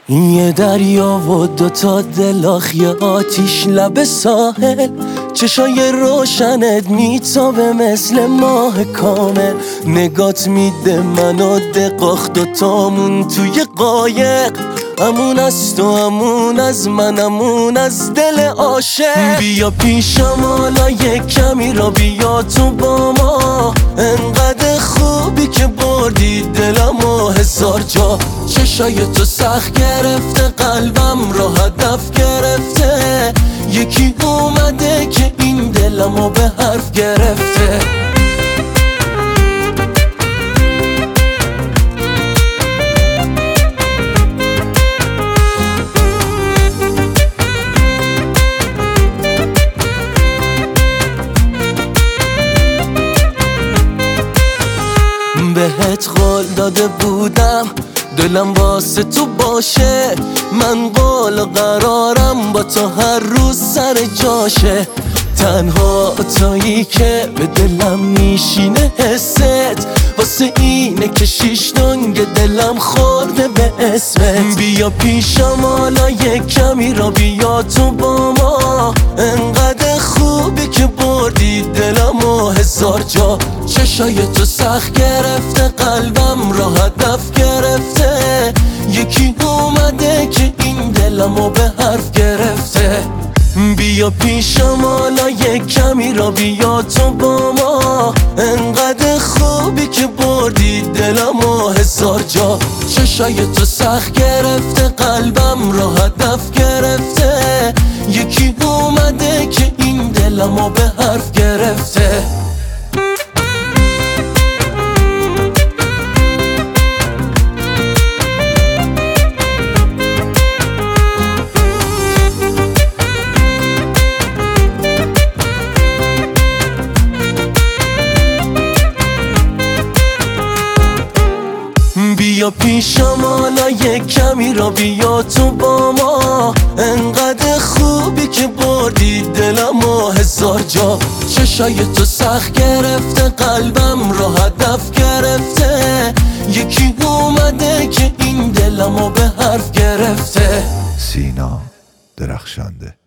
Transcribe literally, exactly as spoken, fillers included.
یه دریا و دوتا دلاخ، یه آتیش لب ساحل، چشای روشنت میتابه مثل ماه کامل. نگات میده منو دقاخ، دوتامون توی قایق، امون از تو امون از من امون از دل عاشق. بیا پیشم حالا یک کمی را بیا تو با ما، انقدر خوبی که بردی دلم و هزار جا. چشای تو سخت گرفته قلبم را هدف گرفته، یکی اومده که این دلمو به حرف گرفته. بهت قول داده بودم دلم واسه تو باشه، من قول و قرارم با تو هر روز سر جاشه. تنها تویی که به دلم میشینه حست، واسه اینه که شیش دنگ دلم خورده به اسمت. بیا پیشم حالا یک کمی را بیا تو با ما، انقدر خوبی که بردی دلم و هزار جا. چشای تو سخت گرفته قلبم را هدف گرفته، یکی اومده که این دلمو به حرف گرفته. بیا پیشم حالا یک کمی را بیا تو با ما، انقدر خوبی که بردی دلم و هزار جا. چشای تو سخت گرفته قلبم را هدف گرفته، یکی اومده که این دلمو به حرف گرفته. بیا پیشم حالا یک کمی را بیا تو با ما، انقدر خوبی که بردی دلم و هزار جا. چشای تو سخت گرفته قلبم را هدف گرفته، یکی اومده که این دلمو به حرف گرفته. سینا درخشنده.